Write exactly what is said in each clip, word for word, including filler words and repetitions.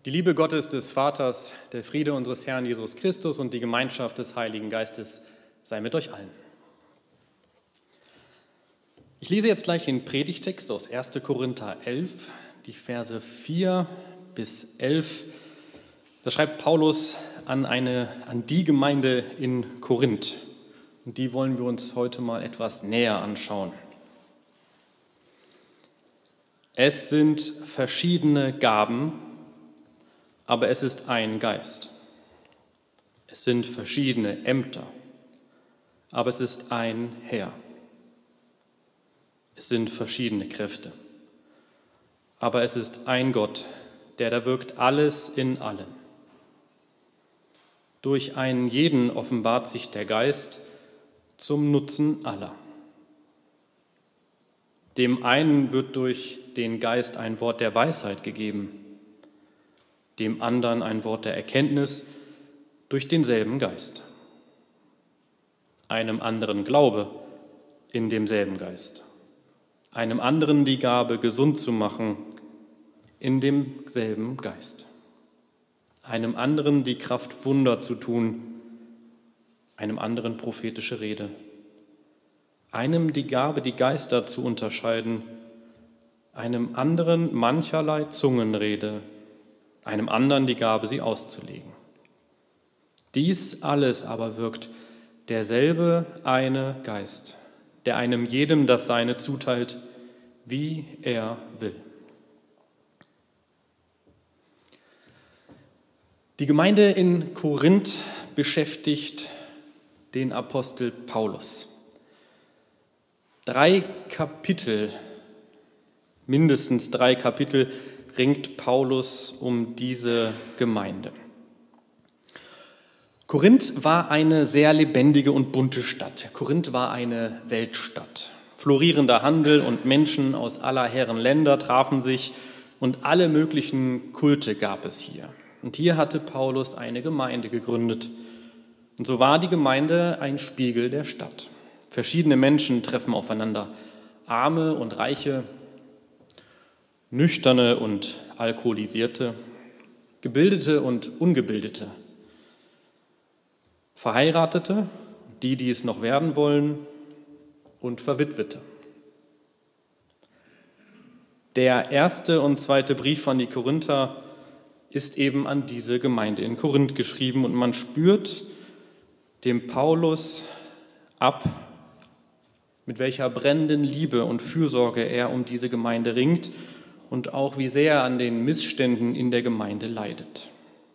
Die Liebe Gottes des Vaters, der Friede unseres Herrn Jesus Christus und die Gemeinschaft des Heiligen Geistes sei mit euch allen. Ich lese jetzt gleich den Predigtext aus erster Korinther elf, die Verse vier bis elf. Da schreibt Paulus an, eine, an die Gemeinde in Korinth. Und die wollen wir uns heute mal etwas näher anschauen. Es sind verschiedene Gaben, aber es ist ein Geist. Es sind verschiedene Ämter, aber es ist ein Herr. Es sind verschiedene Kräfte, aber es ist ein Gott, der da wirkt alles in allem. Durch einen jeden offenbart sich der Geist zum Nutzen aller. Dem einen wird durch den Geist ein Wort der Weisheit gegeben, dem anderen ein Wort der Erkenntnis durch denselben Geist, einem anderen Glaube in demselben Geist, einem anderen die Gabe, gesund zu machen, in demselben Geist, einem anderen die Kraft, Wunder zu tun, einem anderen prophetische Rede, einem die Gabe, die Geister zu unterscheiden, einem anderen mancherlei Zungenrede, einem anderen die Gabe, sie auszulegen. Dies alles aber wirkt derselbe eine Geist, der einem jedem das Seine zuteilt, wie er will. Die Gemeinde in Korinth beschäftigt den Apostel Paulus. Drei Kapitel, mindestens drei Kapitel, ringt Paulus um diese Gemeinde. Korinth war eine sehr lebendige und bunte Stadt. Korinth war eine Weltstadt. Florierender Handel und Menschen aus aller Herren Länder trafen sich und alle möglichen Kulte gab es hier. Und hier hatte Paulus eine Gemeinde gegründet. Und so war die Gemeinde ein Spiegel der Stadt. Verschiedene Menschen treffen aufeinander, Arme und Reiche, Nüchterne und Alkoholisierte, Gebildete und Ungebildete, Verheiratete, die, die es noch werden wollen, und Verwitwete. Der erste und zweite Brief an die Korinther ist eben an diese Gemeinde in Korinth geschrieben und man spürt dem Paulus ab, mit welcher brennenden Liebe und Fürsorge er um diese Gemeinde ringt und auch wie sehr er an den Missständen in der Gemeinde leidet.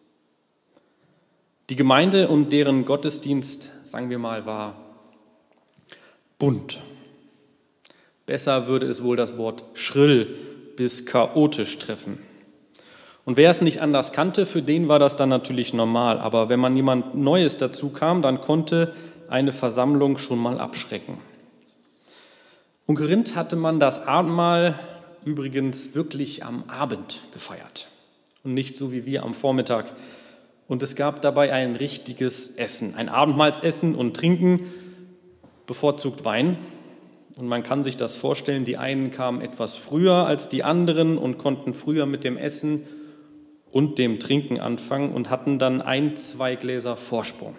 Die Gemeinde und deren Gottesdienst, sagen wir mal, war bunt. Besser würde es wohl das Wort schrill bis chaotisch treffen. Und wer es nicht anders kannte, für den war das dann natürlich normal. Aber wenn man jemand Neues dazu kam, dann konnte eine Versammlung schon mal abschrecken. In Korinth hatte man das Abendmahl übrigens wirklich am Abend gefeiert und nicht so wie wir am Vormittag. Und es gab dabei ein richtiges Essen, ein Abendmahlsessen und Trinken, bevorzugt Wein. Und man kann sich das vorstellen, die einen kamen etwas früher als die anderen und konnten früher mit dem Essen und dem Trinken anfangen und hatten dann ein, zwei Gläser Vorsprung.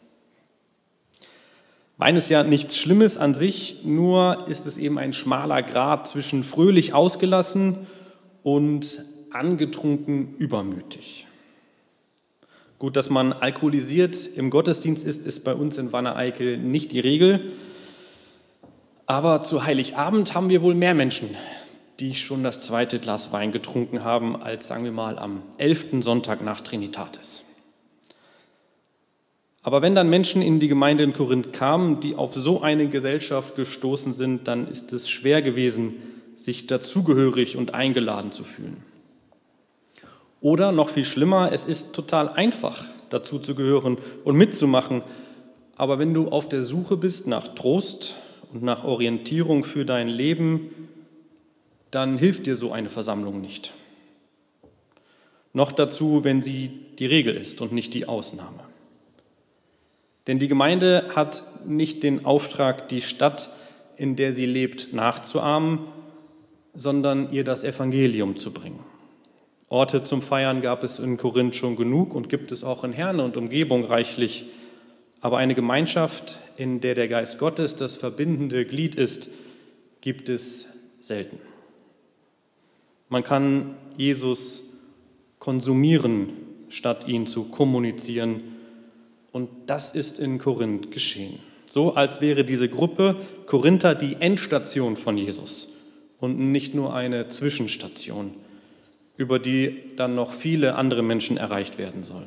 Wein ist ja nichts Schlimmes an sich, nur ist es eben ein schmaler Grat zwischen fröhlich ausgelassen und angetrunken übermütig. Gut, dass man alkoholisiert im Gottesdienst ist, ist bei uns in Wanne-Eickel nicht die Regel. Aber zu Heiligabend haben wir wohl mehr Menschen, die schon das zweite Glas Wein getrunken haben, als, sagen wir mal, am elften Sonntag nach Trinitatis. Aber wenn dann Menschen in die Gemeinde in Korinth kamen, die auf so eine Gesellschaft gestoßen sind, dann ist es schwer gewesen, sich dazugehörig und eingeladen zu fühlen. Oder noch viel schlimmer, es ist total einfach, dazu zu gehören und mitzumachen. Aber wenn du auf der Suche bist nach Trost und nach Orientierung für dein Leben, dann hilft dir so eine Versammlung nicht. Noch dazu, wenn sie die Regel ist und nicht die Ausnahme. Denn die Gemeinde hat nicht den Auftrag, die Stadt, in der sie lebt, nachzuahmen, sondern ihr das Evangelium zu bringen. Orte zum Feiern gab es in Korinth schon genug und gibt es auch in Herne und Umgebung reichlich. Aber eine Gemeinschaft, in der der Geist Gottes das verbindende Glied ist, gibt es selten. Man kann Jesus konsumieren, statt ihn zu kommunizieren. Und das ist in Korinth geschehen. So als wäre diese Gruppe Korinther die Endstation von Jesus und nicht nur eine Zwischenstation, über die dann noch viele andere Menschen erreicht werden sollen.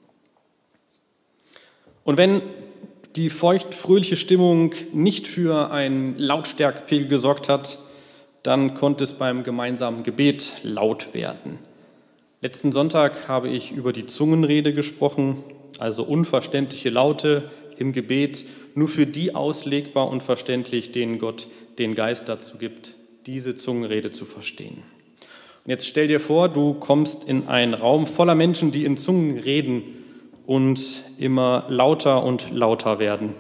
Und wenn die feucht-fröhliche Stimmung nicht für einen Lautstärkepegel gesorgt hat, dann konnte es beim gemeinsamen Gebet laut werden. Letzten Sonntag habe ich über die Zungenrede gesprochen, also unverständliche Laute im Gebet, nur für die auslegbar und verständlich, denen Gott den Geist dazu gibt, diese Zungenrede zu verstehen. Und jetzt stell dir vor, du kommst in einen Raum voller Menschen, die in Zungen reden und immer lauter und lauter werden.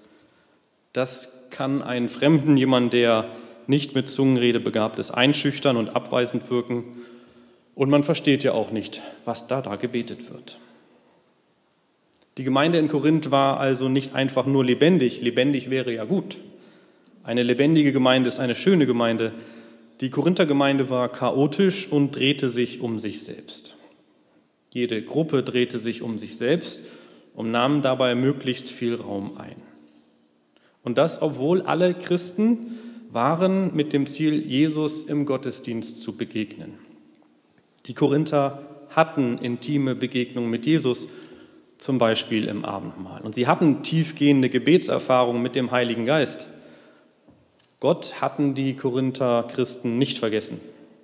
Das kann einen Fremden, jemand, der nicht mit Zungenrede begabt ist, einschüchtern und abweisend wirken. Und man versteht ja auch nicht, was da da gebetet wird. Die Gemeinde in Korinth war also nicht einfach nur lebendig. Lebendig wäre ja gut. Eine lebendige Gemeinde ist eine schöne Gemeinde. Die Korinther Gemeinde war chaotisch und drehte sich um sich selbst. Jede Gruppe drehte sich um sich selbst und nahm dabei möglichst viel Raum ein. Und das, obwohl alle Christen waren mit dem Ziel, Jesus im Gottesdienst zu begegnen. Die Korinther hatten intime Begegnungen mit Jesus, zum Beispiel im Abendmahl. Und sie hatten tiefgehende Gebetserfahrungen mit dem Heiligen Geist. Gott hatten die Korinther Christen nicht vergessen,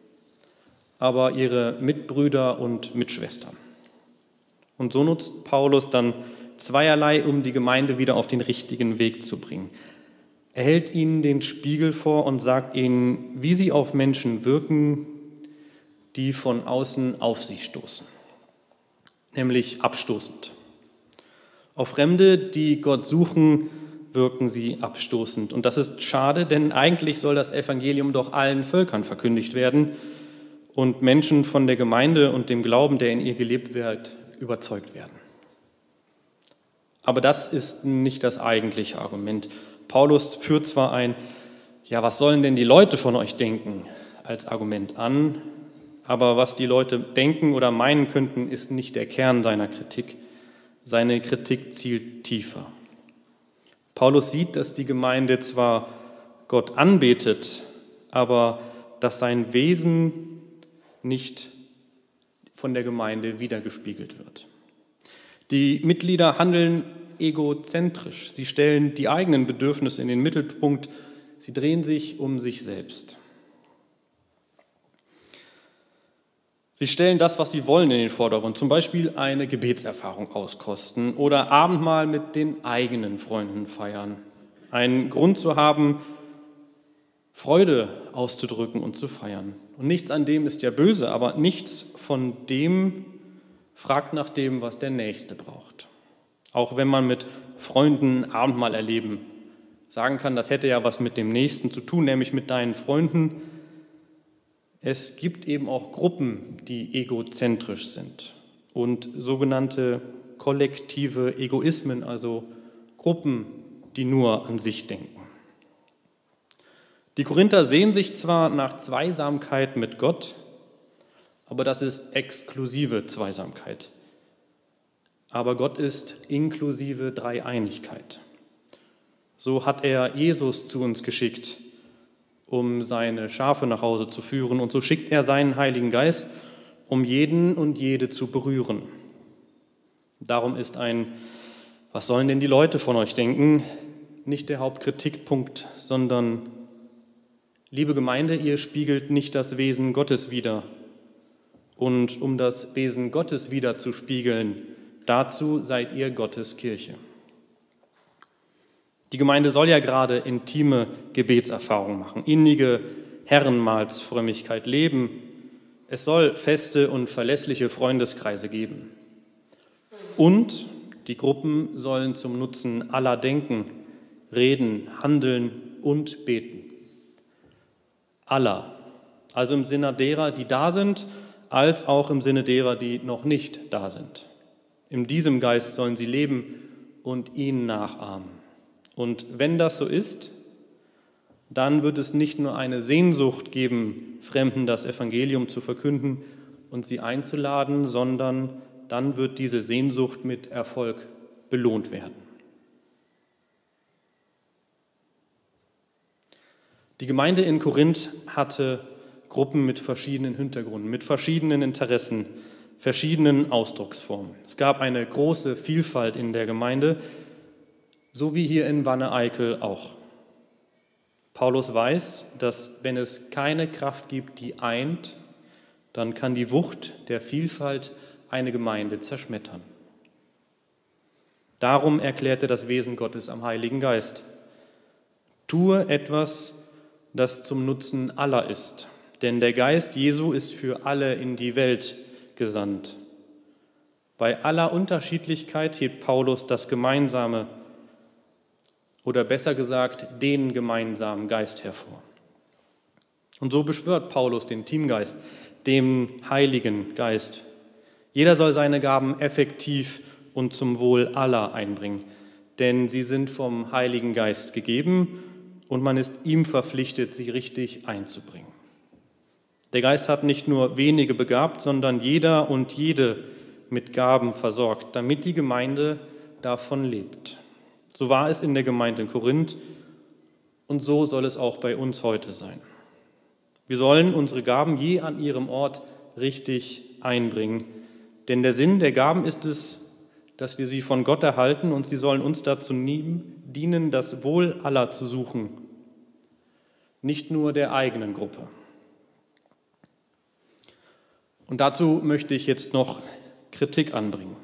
aber ihre Mitbrüder und Mitschwestern. Und so nutzt Paulus dann zweierlei, um die Gemeinde wieder auf den richtigen Weg zu bringen. Er hält ihnen den Spiegel vor und sagt ihnen, wie sie auf Menschen wirken, die von außen auf sie stoßen, nämlich abstoßend. Auf Fremde, die Gott suchen, wirken sie abstoßend. Und das ist schade, denn eigentlich soll das Evangelium doch allen Völkern verkündigt werden und Menschen von der Gemeinde und dem Glauben, der in ihr gelebt wird, überzeugt werden. Aber das ist nicht das eigentliche Argument. Paulus führt zwar ein, ja, was sollen denn die Leute von euch denken, als Argument an, aber was die Leute denken oder meinen könnten, ist nicht der Kern seiner Kritik. Seine Kritik zielt tiefer. Paulus sieht, dass die Gemeinde zwar Gott anbetet, aber dass sein Wesen nicht von der Gemeinde wiedergespiegelt wird. Die Mitglieder handeln egozentrisch. Sie stellen die eigenen Bedürfnisse in den Mittelpunkt. Sie drehen sich um sich selbst. Sie stellen das, was sie wollen, in den Vordergrund, zum Beispiel eine Gebetserfahrung auskosten oder Abendmahl mit den eigenen Freunden feiern. Einen Grund zu haben, Freude auszudrücken und zu feiern. Und nichts an dem ist ja böse, aber nichts von dem fragt nach dem, was der Nächste braucht. Auch wenn man mit Freunden Abendmahl erleben sagen kann, das hätte ja was mit dem Nächsten zu tun, nämlich mit deinen Freunden. Es gibt eben auch Gruppen, die egozentrisch sind und sogenannte kollektive Egoismen, also Gruppen, die nur an sich denken. Die Korinther sehen sich zwar nach Zweisamkeit mit Gott, aber das ist exklusive Zweisamkeit. Aber Gott ist inklusive Dreieinigkeit. So hat er Jesus zu uns geschickt, um seine Schafe nach Hause zu führen. Und so schickt er seinen Heiligen Geist, um jeden und jede zu berühren. Darum ist ein, was sollen denn die Leute von euch denken, nicht der Hauptkritikpunkt, sondern, liebe Gemeinde, ihr spiegelt nicht das Wesen Gottes wider. Und um das Wesen Gottes wider zu spiegeln, dazu seid ihr Gottes Kirche. Die Gemeinde soll ja gerade intime Gebetserfahrungen machen, innige Herrenmahlsfrömmigkeit leben. Es soll feste und verlässliche Freundeskreise geben. Und die Gruppen sollen zum Nutzen aller denken, reden, handeln und beten. Aller, also im Sinne derer, die da sind, als auch im Sinne derer, die noch nicht da sind. In diesem Geist sollen sie leben und ihn nachahmen. Und wenn das so ist, dann wird es nicht nur eine Sehnsucht geben, Fremden das Evangelium zu verkünden und sie einzuladen, sondern dann wird diese Sehnsucht mit Erfolg belohnt werden. Die Gemeinde in Korinth hatte Gruppen mit verschiedenen Hintergründen, mit verschiedenen Interessen, verschiedenen Ausdrucksformen. Es gab eine große Vielfalt in der Gemeinde, so wie hier in Wanne-Eickel auch. Paulus weiß, dass wenn es keine Kraft gibt, die eint, dann kann die Wucht der Vielfalt eine Gemeinde zerschmettern. Darum erklärt er das Wesen Gottes am Heiligen Geist. Tue etwas, das zum Nutzen aller ist, denn der Geist Jesu ist für alle in die Welt gesandt. Bei aller Unterschiedlichkeit hebt Paulus das Gemeinsame oder besser gesagt den gemeinsamen Geist hervor. Und so beschwört Paulus den Teamgeist, den Heiligen Geist. Jeder soll seine Gaben effektiv und zum Wohl aller einbringen, denn sie sind vom Heiligen Geist gegeben und man ist ihm verpflichtet, sie richtig einzubringen. Der Geist hat nicht nur wenige begabt, sondern jeder und jede mit Gaben versorgt, damit die Gemeinde davon lebt. So war es in der Gemeinde in Korinth und so soll es auch bei uns heute sein. Wir sollen unsere Gaben je an ihrem Ort richtig einbringen, denn der Sinn der Gaben ist es, dass wir sie von Gott erhalten und sie sollen uns dazu dienen, das Wohl aller zu suchen, nicht nur der eigenen Gruppe. Und dazu möchte ich jetzt noch Kritik anbringen.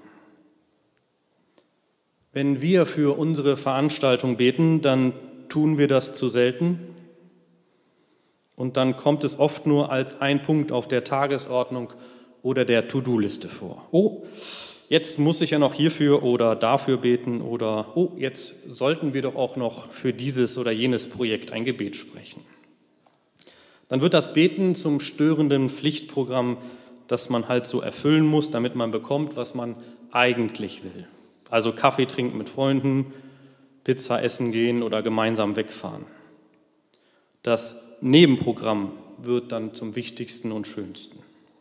Wenn wir für unsere Veranstaltung beten, dann tun wir das zu selten und dann kommt es oft nur als ein Punkt auf der Tagesordnung oder der To-Do-Liste vor. Oh, jetzt muss ich ja noch hierfür oder dafür beten oder oh, jetzt sollten wir doch auch noch für dieses oder jenes Projekt ein Gebet sprechen. Dann wird das Beten zum störenden Pflichtprogramm, das man halt so erfüllen muss, damit man bekommt, was man eigentlich will. Also Kaffee trinken mit Freunden, Pizza essen gehen oder gemeinsam wegfahren. Das Nebenprogramm wird dann zum wichtigsten und schönsten.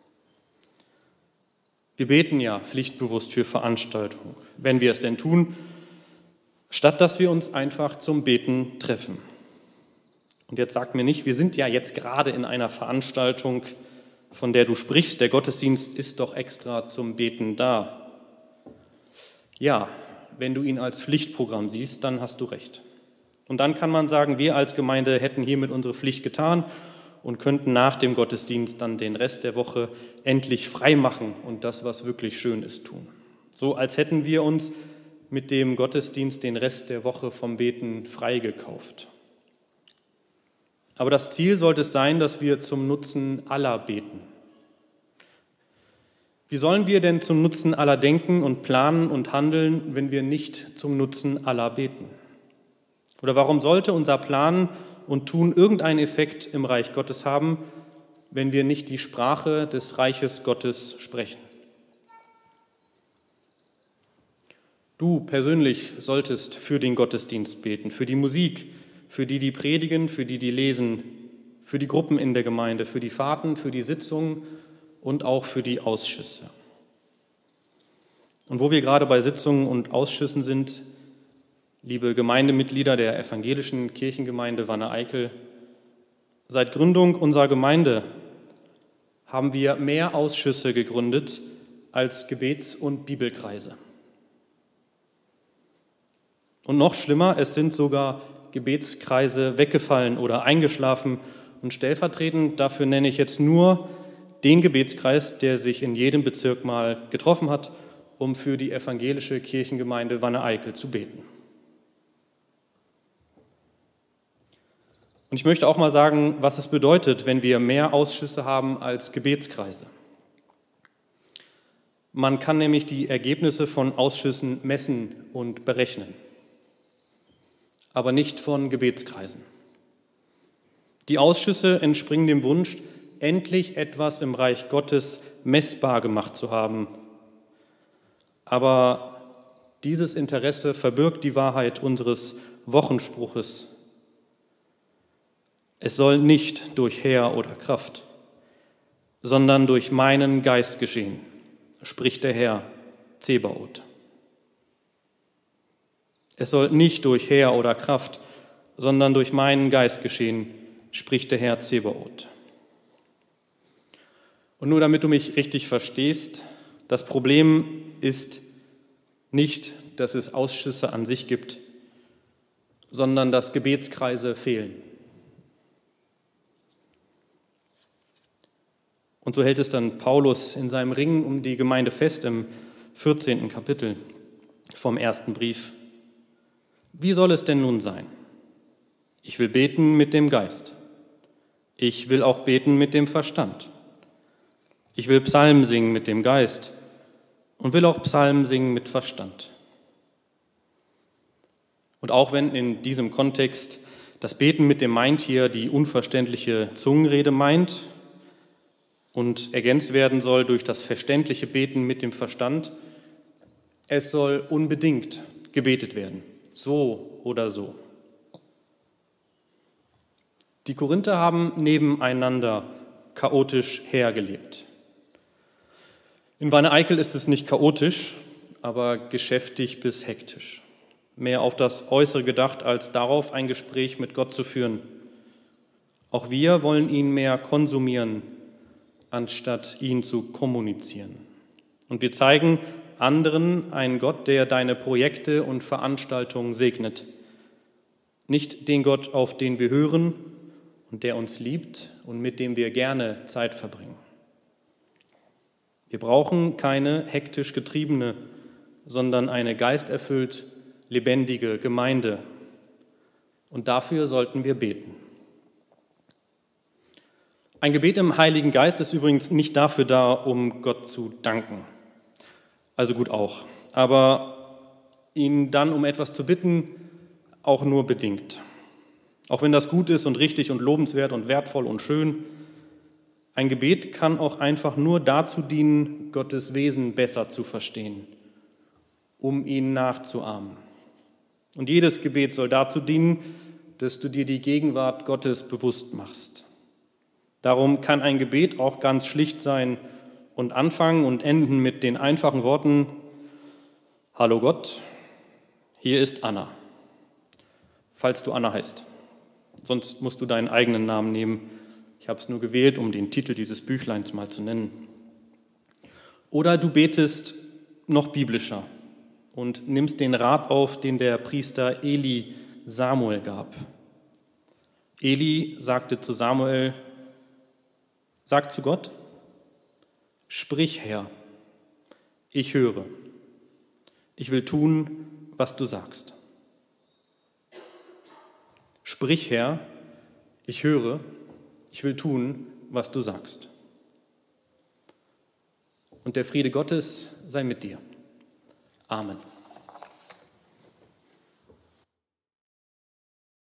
Wir beten ja pflichtbewusst für Veranstaltungen, wenn wir es denn tun, statt dass wir uns einfach zum Beten treffen. Und jetzt sagt mir nicht, wir sind ja jetzt gerade in einer Veranstaltung, von der du sprichst, der Gottesdienst ist doch extra zum Beten da. Ja, wenn du ihn als Pflichtprogramm siehst, dann hast du recht. Und dann kann man sagen, wir als Gemeinde hätten hiermit unsere Pflicht getan und könnten nach dem Gottesdienst dann den Rest der Woche endlich frei machen und das, was wirklich schön ist, tun. So als hätten wir uns mit dem Gottesdienst den Rest der Woche vom Beten freigekauft. Aber das Ziel sollte es sein, dass wir zum Nutzen aller beten. Wie sollen wir denn zum Nutzen aller denken und planen und handeln, wenn wir nicht zum Nutzen aller beten? Oder warum sollte unser Planen und Tun irgendeinen Effekt im Reich Gottes haben, wenn wir nicht die Sprache des Reiches Gottes sprechen? Du persönlich solltest für den Gottesdienst beten, für die Musik, für die, die predigen, für die, die lesen, für die Gruppen in der Gemeinde, für die Fahrten, für die Sitzungen und auch für die Ausschüsse. Und wo wir gerade bei Sitzungen und Ausschüssen sind, liebe Gemeindemitglieder der evangelischen Kirchengemeinde Wanne-Eickel, seit Gründung unserer Gemeinde haben wir mehr Ausschüsse gegründet als Gebets- und Bibelkreise. Und noch schlimmer, es sind sogar Gebetskreise weggefallen oder eingeschlafen und stellvertretend dafür nenne ich jetzt nur den Gebetskreis, der sich in jedem Bezirk mal getroffen hat, um für die evangelische Kirchengemeinde Wanne-Eickel zu beten. Und ich möchte auch mal sagen, was es bedeutet, wenn wir mehr Ausschüsse haben als Gebetskreise. Man kann nämlich die Ergebnisse von Ausschüssen messen und berechnen, aber nicht von Gebetskreisen. Die Ausschüsse entspringen dem Wunsch, endlich etwas im Reich Gottes messbar gemacht zu haben. Aber dieses Interesse verbirgt die Wahrheit unseres Wochenspruches. Es soll nicht durch Heer oder Kraft, sondern durch meinen Geist geschehen, spricht der Herr Zebaoth. Es soll nicht durch Heer oder Kraft, sondern durch meinen Geist geschehen, spricht der Herr Zebaoth. Und nur damit du mich richtig verstehst, das Problem ist nicht, dass es Ausschüsse an sich gibt, sondern dass Gebetskreise fehlen. Und so hält es dann Paulus in seinem Ringen um die Gemeinde fest im vierzehnten Kapitel vom ersten Brief. Wie soll es denn nun sein? Ich will beten mit dem Geist. Ich will auch beten mit dem Verstand. Ich will Psalmen singen mit dem Geist und will auch Psalmen singen mit Verstand. Und auch wenn in diesem Kontext das Beten mit dem Meint-Tier die unverständliche Zungenrede meint und ergänzt werden soll durch das verständliche Beten mit dem Verstand, es soll unbedingt gebetet werden, so oder so. Die Korinther haben nebeneinander chaotisch hergelebt. In Wanne-Eickel ist es nicht chaotisch, aber geschäftig bis hektisch. Mehr auf das Äußere gedacht, als darauf, ein Gespräch mit Gott zu führen. Auch wir wollen ihn mehr konsumieren, anstatt ihn zu kommunizieren. Und wir zeigen anderen einen Gott, der deine Projekte und Veranstaltungen segnet. Nicht den Gott, auf den wir hören und der uns liebt und mit dem wir gerne Zeit verbringen. Wir brauchen keine hektisch getriebene, sondern eine geisterfüllt lebendige Gemeinde. Und dafür sollten wir beten. Ein Gebet im Heiligen Geist ist übrigens nicht dafür da, um Gott zu danken. Also gut auch. Aber ihn dann um etwas zu bitten, auch nur bedingt. Auch wenn das gut ist und richtig und lobenswert und wertvoll und schön, ein Gebet kann auch einfach nur dazu dienen, Gottes Wesen besser zu verstehen, um ihn nachzuahmen. Und jedes Gebet soll dazu dienen, dass du dir die Gegenwart Gottes bewusst machst. Darum kann ein Gebet auch ganz schlicht sein und anfangen und enden mit den einfachen Worten: Hallo Gott, hier ist Anna, falls du Anna heißt. Sonst musst du deinen eigenen Namen nehmen. Ich habe es nur gewählt, um den Titel dieses Büchleins mal zu nennen. Oder du betest noch biblischer und nimmst den Rat auf, den der Priester Eli Samuel gab. Eli sagte zu Samuel: Sag zu Gott, sprich, Herr, ich höre. Ich will tun, was du sagst. Sprich, Herr, ich höre. Ich will tun, was du sagst. Und der Friede Gottes sei mit dir. Amen.